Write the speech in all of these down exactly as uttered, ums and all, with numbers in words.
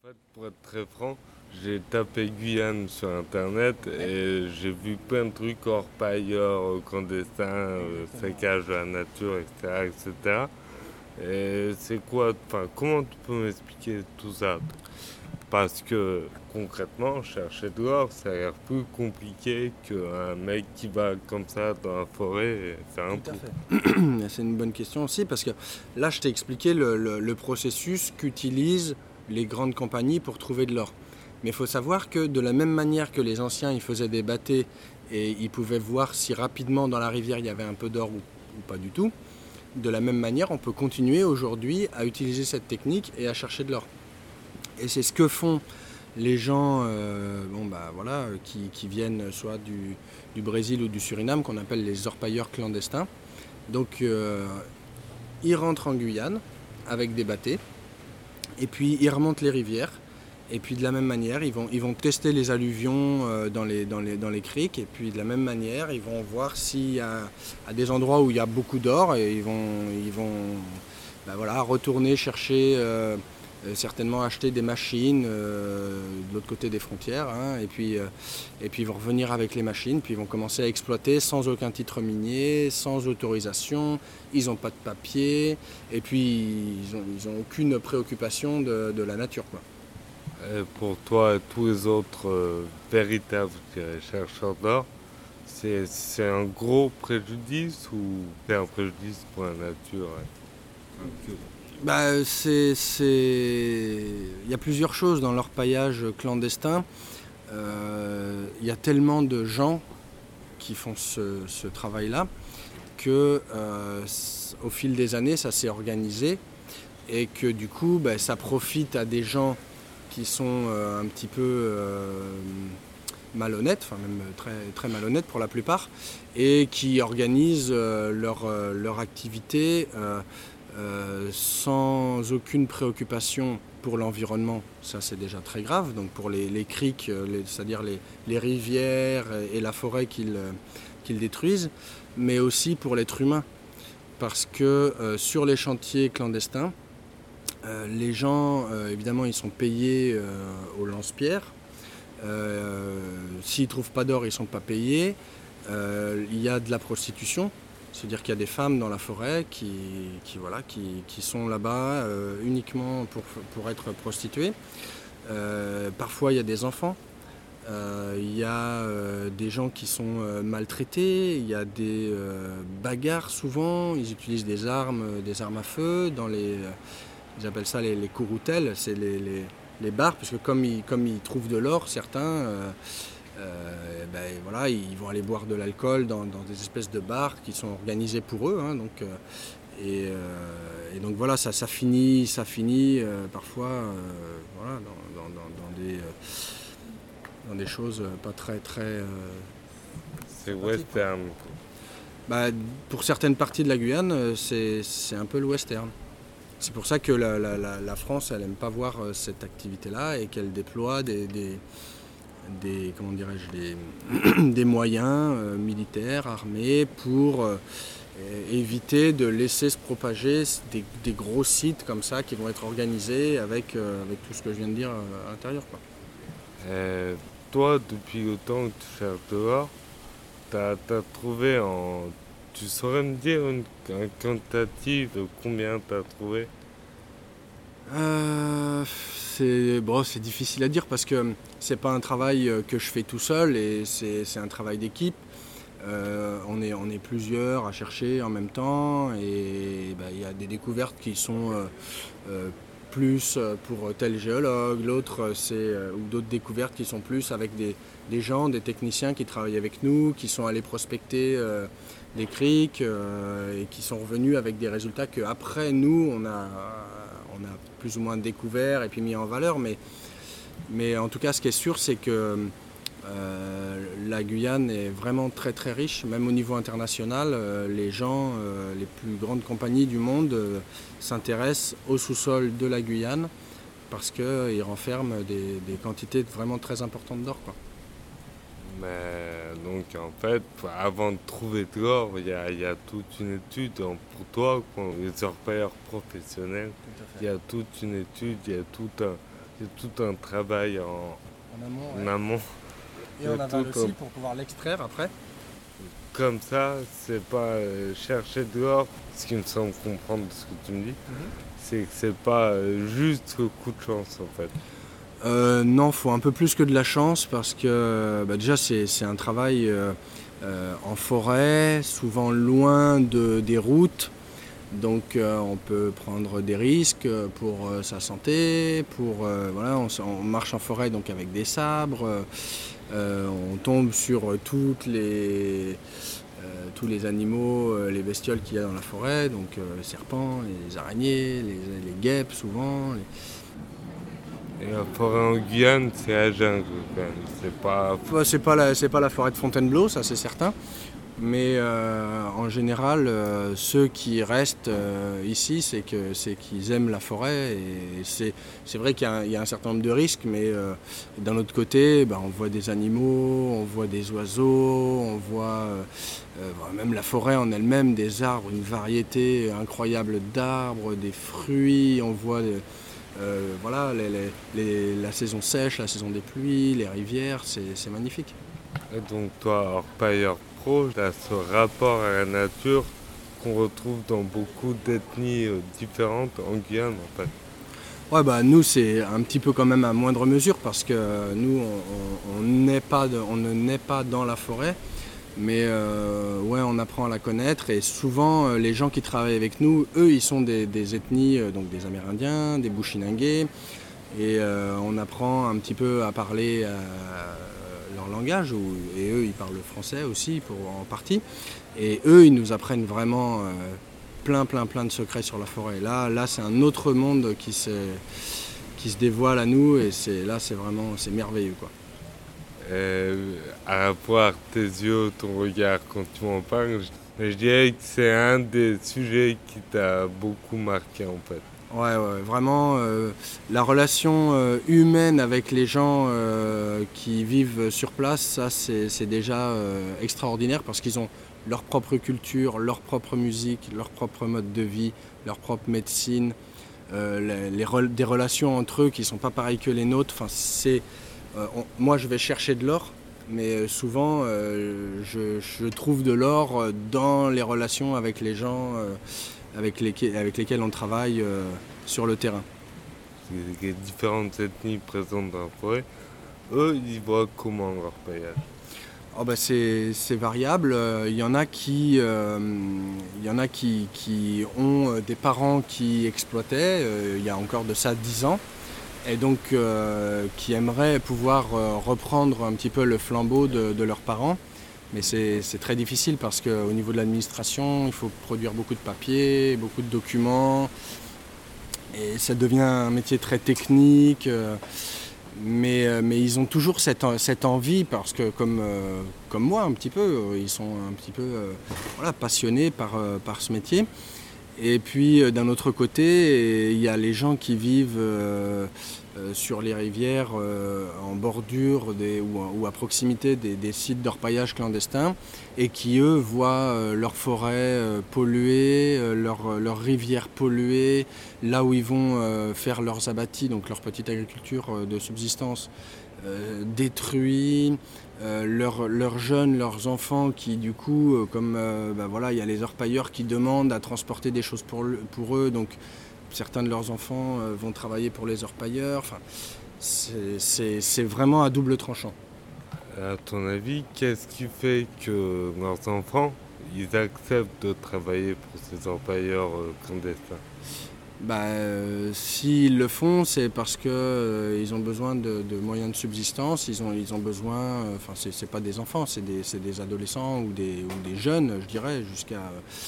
fait, pour être très franc, j'ai tapé Guyane sur internet et j'ai vu plein de trucs orpailleurs, clandestins, euh, saccage de la nature, et cetera, et cetera. Et c'est quoi, enfin, comment tu peux m'expliquer tout ça? Parce que concrètement, chercher de l'or, ça a l'air plus compliqué qu'un mec qui va comme ça dans la forêt et faire un Tout à trou. fait. C'est une bonne question aussi parce que là, je t'ai expliqué le, le- le processus qu'utilisent les grandes compagnies pour trouver de l'or. Mais il faut savoir que de la même manière que les anciens, ils faisaient des bâtés et ils pouvaient voir si rapidement dans la rivière il y avait un peu d'or ou, ou pas du tout, de la même manière, on peut continuer aujourd'hui à utiliser cette technique et à chercher de l'or. Et c'est ce que font les gens euh, bon, bah, voilà, qui, qui viennent soit du, du Brésil ou du Suriname, qu'on appelle les orpailleurs clandestins. Donc euh, ils rentrent en Guyane avec des bâtés et puis ils remontent les rivières. Et puis de la même manière, ils vont, ils vont tester les alluvions euh, dans, les, dans, les, dans les criques. Et puis de la même manière, ils vont voir s'il y a à des endroits où il y a beaucoup d'or. Et ils vont, ils vont bah voilà, retourner chercher, euh, euh, certainement acheter des machines euh, de l'autre côté des frontières. Hein, et, puis, euh, et puis ils vont revenir avec les machines. Puis ils vont commencer à exploiter sans aucun titre minier, sans autorisation. Ils n'ont pas de papier. Et puis ils n'ont ils ont aucune préoccupation de, de la nature, quoi. Et pour toi et tous les autres euh, véritables je dirais, chercheurs d'or, c'est, c'est un gros préjudice ou c'est un préjudice pour la nature? Ouais. Bah, c'est, c'est... Il y a plusieurs choses dans l'orpaillage clandestin. Euh, il y a tellement de gens qui font ce, ce travail-là que euh, au fil des années, ça s'est organisé et que du coup, bah, ça profite à des gens qui sont euh, un petit peu euh, malhonnêtes, enfin même très, très malhonnêtes pour la plupart, et qui organisent euh, leur, euh, leur activité euh, euh, sans aucune préoccupation pour l'environnement. Ça, c'est déjà très grave. Donc pour les, les criques, les, c'est-à-dire les, les rivières et la forêt qu'ils qu'ils détruisent, mais aussi pour l'être humain. Parce que euh, sur les chantiers clandestins, euh, les gens, euh, évidemment, ils sont payés euh, au lance-pierre. Euh, S'ils ne trouvent pas d'or, ils ne sont pas payés. Euh, il y a de la prostitution, c'est-à-dire qu'il y a des femmes dans la forêt qui, qui, voilà, qui, qui sont là-bas euh, uniquement pour, pour être prostituées. Euh, parfois, il y a des enfants. Euh, Il y a euh, des gens qui sont euh, maltraités, il y a des euh, bagarres souvent, ils utilisent des armes, euh, des armes à feu dans les, ils appellent ça les, les couroutelles, c'est les, les, les bars, parce que comme ils, comme ils trouvent de l'or, certains, euh, euh, ben, voilà, ils vont aller boire de l'alcool dans, dans des espèces de bars qui sont organisés pour eux. Hein, donc, euh, et, euh, et donc voilà, ça, ça finit, ça finit euh, parfois euh, voilà, dans, dans, dans, dans des, euh, dans des choses pas très très euh, C'est sympathiques, quoi. western. Bah, pour certaines parties de la Guyane, euh, c'est, c'est un peu le western. C'est pour ça que la, la, la, la France, elle n'aime pas voir euh, cette activité-là et qu'elle déploie des, des, des, comment dirais-je, des, des moyens euh, militaires, armés, pour euh, éviter de laisser se propager des, des gros sites comme ça qui vont être organisés avec, euh, avec tout ce que je viens de dire euh, à l'intérieur, quoi. Et toi, depuis le temps que tu cherches dehors, t'as, t'as trouvé en... Tu saurais me dire une, un quantitatif de combien t'as trouvé? Euh, c'est bon, c'est difficile à dire parce que c'est pas un travail euh, que je fais tout seul et c'est, c'est un travail d'équipe. Euh, on, est, on est plusieurs à chercher en même temps et bah, il y a des découvertes qui sont euh, euh, plus pour tel géologue, l'autre c'est euh, ou d'autres découvertes qui sont plus avec des, des gens, des techniciens qui travaillent avec nous, qui sont allés prospecter euh, des criques euh, et qui sont revenus avec des résultats qu'après nous on a, on a plus ou moins découvert et puis mis en valeur. Mais, mais en tout cas ce qui est sûr c'est que euh, la Guyane est vraiment très très riche, même au niveau international. Euh, les gens, euh, les plus grandes compagnies du monde euh, s'intéressent au sous-sol de la Guyane parce qu'ils renferment des, des quantités vraiment très importantes d'or, quoi. Mais donc en fait, avant de trouver de l'or, il y a, il y a toute une étude hein, pour toi, quoi, les orpailleurs professionnels. Tout à Il fait. y a toute une étude, il y a tout un, il y a tout un travail en, En amont, en ouais. amont. Et en Il y a aval tout aussi un- pour pouvoir l'extraire après. Comme ça, c'est pas euh, chercher dehors, ce qui me semble comprendre de ce que tu me dis, c'est que c'est pas euh, juste le coup de chance en fait. Euh, non, faut un peu plus que de la chance parce que bah, déjà c'est c'est un travail euh, euh, en forêt, souvent loin de, des routes. Donc euh, on peut prendre des risques pour euh, sa santé, pour euh, voilà, on, s- on marche en forêt donc avec des sabres, euh, euh, on tombe sur toutes les, euh, tous les animaux, euh, les bestioles qu'il y a dans la forêt, donc euh, les serpents, les araignées, les, les guêpes souvent. les- Et la forêt en Guyane, c'est la jungle quand même. C'est pas. Bah, c'est pas la, c'est pas la forêt de Fontainebleau, ça c'est certain. Mais euh, en général, euh, ceux qui restent euh, ici, c'est que c'est qu'ils aiment la forêt. Et c'est, c'est vrai qu'il y a, un, il y a un certain nombre de risques, mais euh, d'un autre côté, bah, on voit des animaux, on voit des oiseaux, on voit euh, euh, même la forêt en elle-même, des arbres, une variété incroyable d'arbres, des fruits, on voit euh, voilà, les- les- les- la saison sèche, la saison des pluies, les rivières, c'est, c'est magnifique. Et donc toi, orpailleur pro, tu as ce rapport à la nature qu'on retrouve dans beaucoup d'ethnies euh, différentes en Guyane en fait. Ouais, bah nous c'est un petit peu quand même à moindre mesure parce que nous on, on- on n'est pas de- on ne naît pas dans la forêt, mais euh, ouais on apprend à la connaître et souvent euh, les gens qui travaillent avec nous, eux ils sont des, des ethnies euh, donc des Amérindiens, des Bushinangés et euh, on apprend un petit peu à parler euh, leur langage ou- et eux ils parlent le français aussi pour en partie et eux ils nous apprennent vraiment euh, plein plein plein de secrets sur la forêt. Là là c'est un autre monde qui se qui se dévoile à nous et c'est là c'est vraiment c'est merveilleux quoi. Et à voir tes yeux, ton regard quand tu m'en parles, je, je dirais que c'est un des sujets qui t'a beaucoup marqué en fait. Ouais, ouais, vraiment euh, la relation euh, humaine avec les gens euh, qui vivent sur place, ça c'est c'est déjà euh, extraordinaire parce qu'ils ont leur propre culture, leur propre musique, leur propre mode de vie, leur propre médecine, euh, les, les rel- des relations entre eux qui sont pas pareilles que les nôtres. Enfin, c'est, euh, on- moi je vais chercher de l'or, mais euh, souvent euh, je, je trouve de l'or euh, dans les relations avec les gens euh, avec, lesquels, avec lesquels on travaille euh, sur le terrain. Les différentes ethnies présentes dans la forêt, eux, ils voient comment leur paysage. Oh bah c'est, c'est variable. Euh, Il y en a qui, euh, il y en a qui, qui ont euh, des parents qui exploitaient, euh, il y a encore de ça dix ans, et donc euh, qui aimeraient pouvoir euh, reprendre un petit peu le flambeau de, de leurs parents. Mais c'est, c'est très difficile parce qu'au niveau de l'administration, il faut produire beaucoup de papiers, beaucoup de documents, et ça devient un métier très technique. euh, Mais, euh, mais ils ont toujours cette, en- cette envie parce que comme, euh, comme moi un petit peu, euh, ils sont un petit peu euh, voilà, passionnés par, euh, par ce métier. Et puis euh, d'un autre côté, il y a les gens qui vivent euh, euh, sur les rivières euh, en bordure des, ou, ou à proximité des, des sites d'orpaillage clandestins et qui eux voient euh, leurs forêts euh, polluées, euh, leurs leurs rivières polluées, là où ils vont euh, faire leurs abattis, donc leur petite agriculture euh, de subsistance euh, détruits, euh, leurs, leurs jeunes, leurs enfants qui du coup, euh, comme euh, bah voilà, il y a les orpailleurs qui demandent à transporter des choses pour, le- pour eux, donc certains de leurs enfants euh, vont travailler pour les orpailleurs. Enfin, c'est, c'est- c'est vraiment à double tranchant. À ton avis, qu'est-ce qui fait que leurs enfants, ils acceptent de travailler pour ces employeurs euh, clandestins? Bah, euh, s'ils le font, c'est parce que euh, ils ont besoin de, de moyens de subsistance. Ils ont, ils ont besoin. euh, Enfin, c'est, c'est pas des enfants, c'est des, c'est des adolescents ou des, ou des jeunes, je dirais, jusqu'à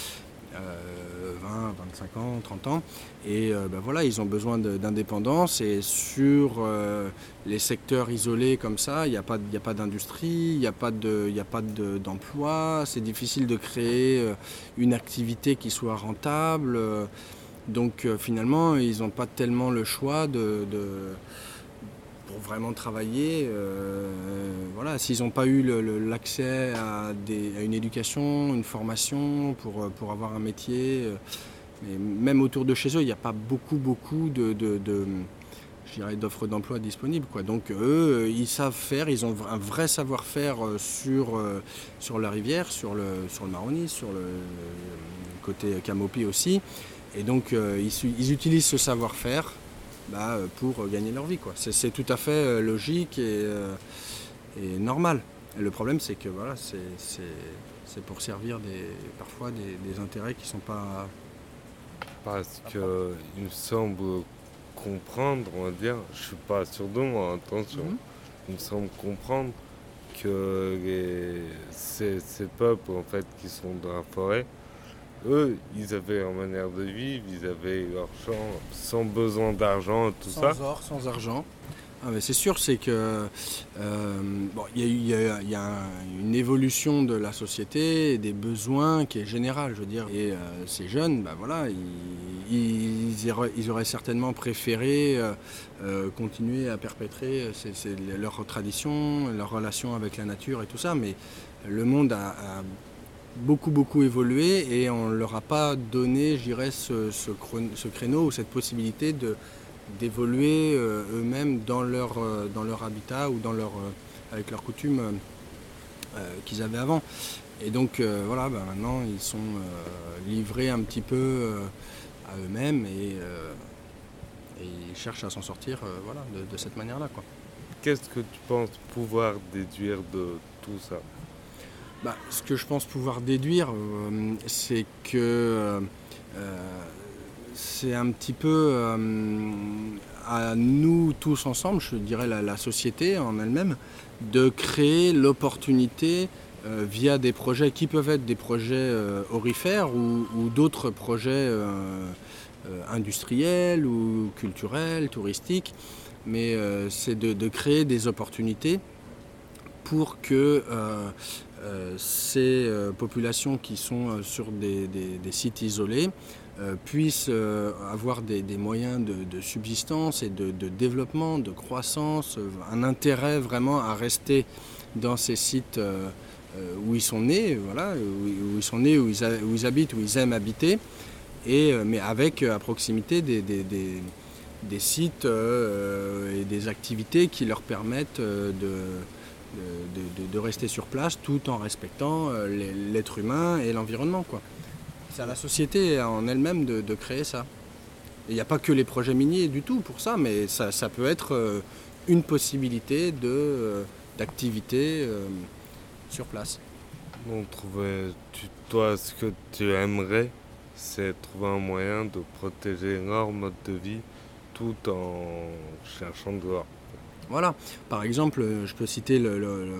euh, vingt, vingt-cinq ans, trente ans. Et euh, bah, voilà, ils ont besoin de- d'indépendance. Et sur euh, les secteurs isolés comme ça, il n'y a pas, il y a pas d'industrie, il n'y a pas de, il y a pas de- d'emploi. C'est difficile de créer euh, une activité qui soit rentable. euh, donc euh, finalement, ils n'ont pas tellement le choix de, de- pour vraiment travailler. Euh, voilà, s'ils n'ont pas eu le- le- l'accès à, des- à une éducation, une formation pour, euh, pour avoir un métier, euh, et même autour de chez eux, il n'y a pas beaucoup, beaucoup de, de- de- je dirais, d'offres d'emploi disponibles, quoi. Donc eux, ils savent faire, ils ont un vrai savoir-faire sur, sur la rivière, sur le, sur le Maroni, sur le côté Camopi aussi. Et donc ils, ils utilisent ce savoir-faire bah, pour gagner leur vie, quoi. C'est, c'est tout à fait logique et, et normal. Et le problème, c'est que voilà, c'est, c'est, c'est pour servir des, parfois des, des intérêts qui ne sont pas... Parce qu'il me semble comprendre, on va dire, je suis pas sûr de moi, attention, mm-hmm. il me semble comprendre que les, ces, ces peuples en fait qui sont dans la forêt, eux, ils avaient leur manière de vivre, ils avaient leur champ sans besoin d'argent, tout sans ça. Sans or, sans argent. Ah mais c'est sûr, c'est que euh, bon, y a, y a, y a une évolution de la société et des besoins qui est générale, je veux dire. Et euh, ces jeunes, bah voilà, ils, ils, auraient, ils auraient certainement préféré euh, euh, continuer à perpétrer c'est, c'est leur tradition, leur relation avec la nature et tout ça. Mais le monde a, a beaucoup beaucoup évolué et on ne leur a pas donné, je dirais, ce, ce, ce créneau ou cette possibilité de d'évoluer euh, eux-mêmes dans leur, euh, dans leur habitat ou dans leur, euh, avec leurs coutumes euh, qu'ils avaient avant. Et donc euh, voilà, bah, maintenant ils sont euh, livrés un petit peu euh, à eux-mêmes et, euh, et ils cherchent à s'en sortir euh, voilà, de, de cette manière-là, quoi. Qu'est-ce que tu penses pouvoir déduire de tout ça ? Bah, ce que je pense pouvoir déduire, euh, c'est que euh, c'est un petit peu euh, à nous tous ensemble, je dirais la, la société en elle-même, de créer l'opportunité euh, via des projets qui peuvent être des projets euh, aurifères ou, ou d'autres projets euh, euh, industriels ou culturels, touristiques, mais euh, c'est de, de créer des opportunités pour que euh, euh, ces euh, populations qui sont euh, sur des, des, des sites isolés euh, puissent euh, avoir des, des moyens de, de subsistance et de, de développement, de croissance, euh, un intérêt vraiment à rester dans ces sites euh, où ils sont nés, voilà, où, où ils sont nés, où ils, a, où ils habitent, où ils aiment habiter, et, mais avec à proximité des, des, des, des sites euh, et des activités qui leur permettent de De, de, de rester sur place tout en respectant euh, l'être humain et l'environnement, quoi. C'est à la société en elle-même de, de créer ça. Il n'y a pas que les projets miniers du tout pour ça, mais ça, ça peut être euh, une possibilité de, euh, d'activité euh, sur place. Donc, trouver, tu, toi, ce que tu aimerais, c'est trouver un moyen de protéger leur mode de vie tout en cherchant dehors. Voilà, par exemple, je peux citer le, le, le,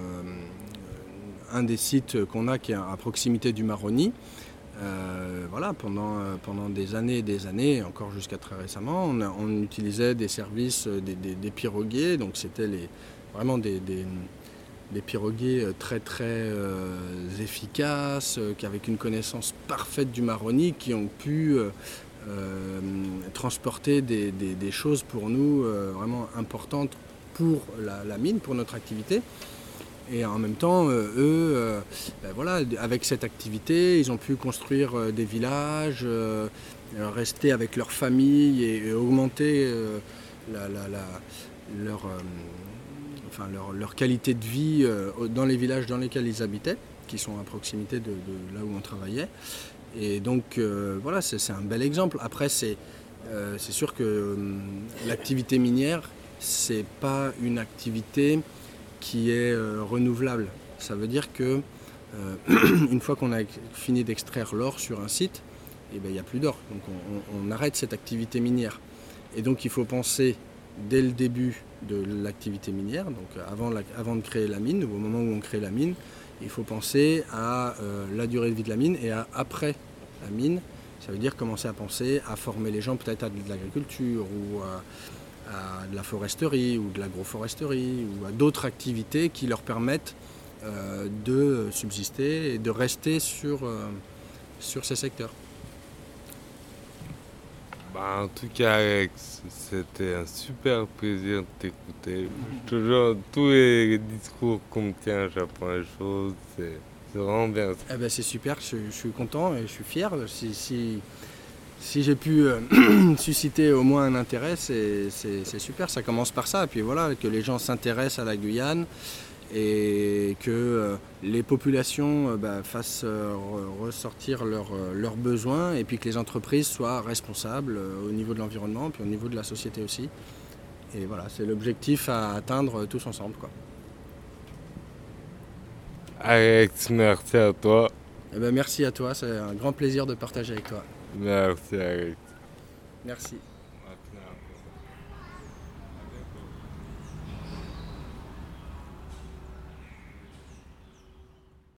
un des sites qu'on a qui est à proximité du Maroni. Euh, voilà, pendant, pendant des années et des années, encore jusqu'à très récemment, on, a, on utilisait des services des, des, des piroguiers, donc c'était les, vraiment des, des, des piroguiers très très euh, efficaces, euh, avec une connaissance parfaite du Maroni, qui ont pu euh, euh, transporter des, des, des choses pour nous euh, vraiment importantes pour la, la mine, pour notre activité. Et en même temps, euh, eux, euh, ben voilà, avec cette activité, ils ont pu construire euh, des villages, euh, rester avec leur famille et, et augmenter euh, la, la, la, leur, euh, enfin, leur, leur qualité de vie euh, dans les villages dans lesquels ils habitaient, qui sont à proximité de, de là où on travaillait. Et donc, euh, voilà, c'est, c'est un bel exemple. Après, c'est, euh, c'est sûr que euh, l'activité minière, c'est pas une activité qui est euh, renouvelable. Ça veut dire que euh, une fois qu'on a fini d'extraire l'or sur un site, eh ben, il n'y a plus d'or. Donc on, on, on arrête cette activité minière. Et donc il faut penser dès le début de l'activité minière, donc avant, la, avant de créer la mine, ou au moment où on crée la mine, il faut penser à euh, la durée de vie de la mine et à après la mine. Ça veut dire commencer à penser à former les gens peut-être à de l'agriculture ou à à de la foresterie ou de l'agroforesterie ou à d'autres activités qui leur permettent euh, de subsister et de rester sur, euh, sur ces secteurs. Bah, en tout cas, Alex, c'était un super plaisir de t'écouter. Toujours, tous les discours qu'on me tient, j'apprends les choses. C'est, c'est vraiment bien. Eh ben, c'est super, je, je suis content et je suis fier. Si, si, si j'ai pu euh, susciter au moins un intérêt, c'est, c'est, c'est super, ça commence par ça. Et puis voilà, que les gens s'intéressent à la Guyane et que euh, les populations euh, bah, fassent euh, ressortir leurs euh, leurs besoins et puis que les entreprises soient responsables euh, au niveau de l'environnement puis au niveau de la société aussi. Et voilà, c'est l'objectif à atteindre tous ensemble, quoi. Alex, merci à toi. Eh ben, merci à toi, c'est un grand plaisir de partager avec toi. Merci Alex. Merci. Maintenant.